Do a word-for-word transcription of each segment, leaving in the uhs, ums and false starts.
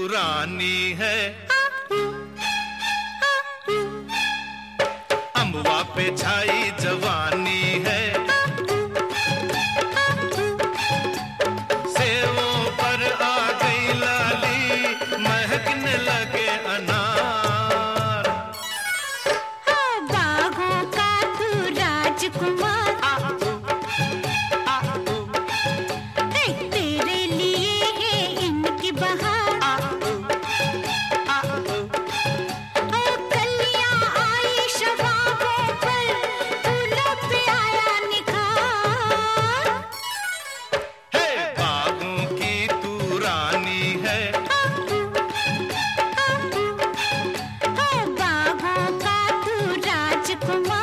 रानी है, अम्बुआ पे छाई जवानी है, सेवों पर आ गई लाली, महकने लगे अनार। बागों का तू राजकुमार, तेरे लिए है इनकी बहार। कलियां आई शबाबों पर, फूलों पे आया निखार। हे बागों की तू रानी है, बागों का तू राजकुमार।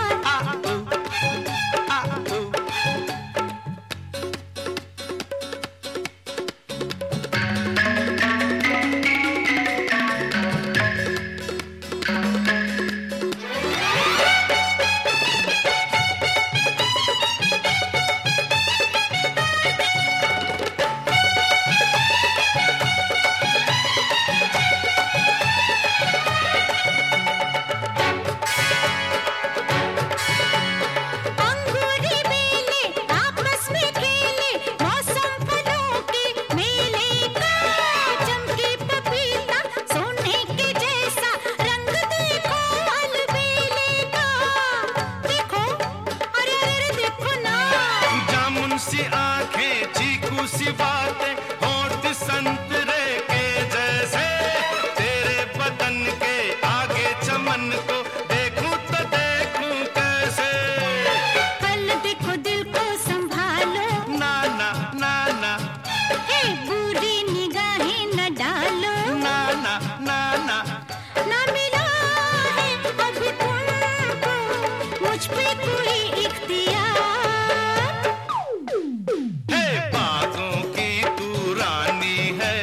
अंगूरी बेले आपस में खेले, मौसम फलों के मेले का। चमके पपीता सोने के जैसा, रंग देखो अलबेले का। देखो, अरे अरे देखो ना, जामुन सी आंखें, चीकू सी बातें, होठ संतरे के जैसे। तेरे बदन के आगे चमन को देखूं तो देखूं कैसे। कल देखो दिल को संभालो, ना ना ना ना हे बुरी निगाहें न डालो। ना ना ना ना ना मिला है अभी तुमको मुझ पे कोई इख्तियार। हे बागों की तू रानी है,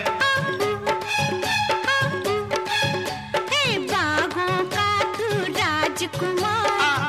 हे बागों का तू राजकुमार।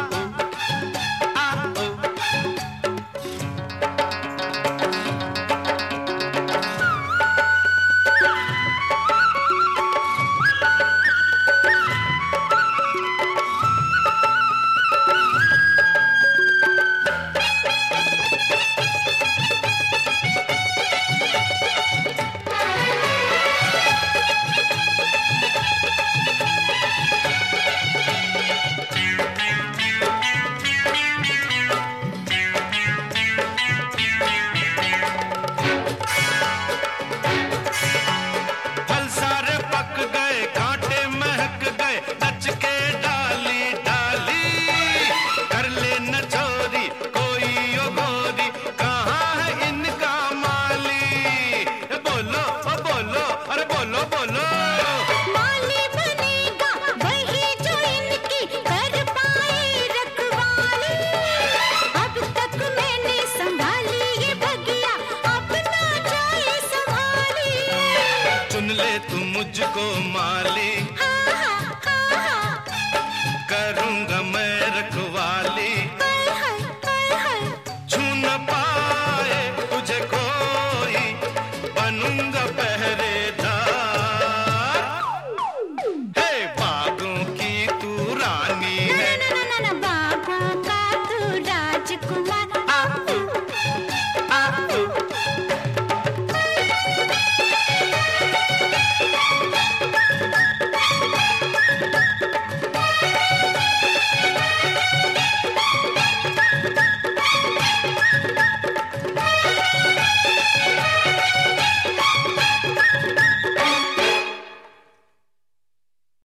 फल सारे पक गए, कांटे महक गए, नच के डाली डाली। कर ले न चोरी कोई ओ गोरी, कहाँ है इनका माली। बोलो ओ बोलो, अरे बोलो बोलो। माली बनेगा वही जो इनकी कर पाए रखवाली। अब तक मैंने संभाली ये बगिया, अपना जाए संभाली। चुन ले तू मुझको माली,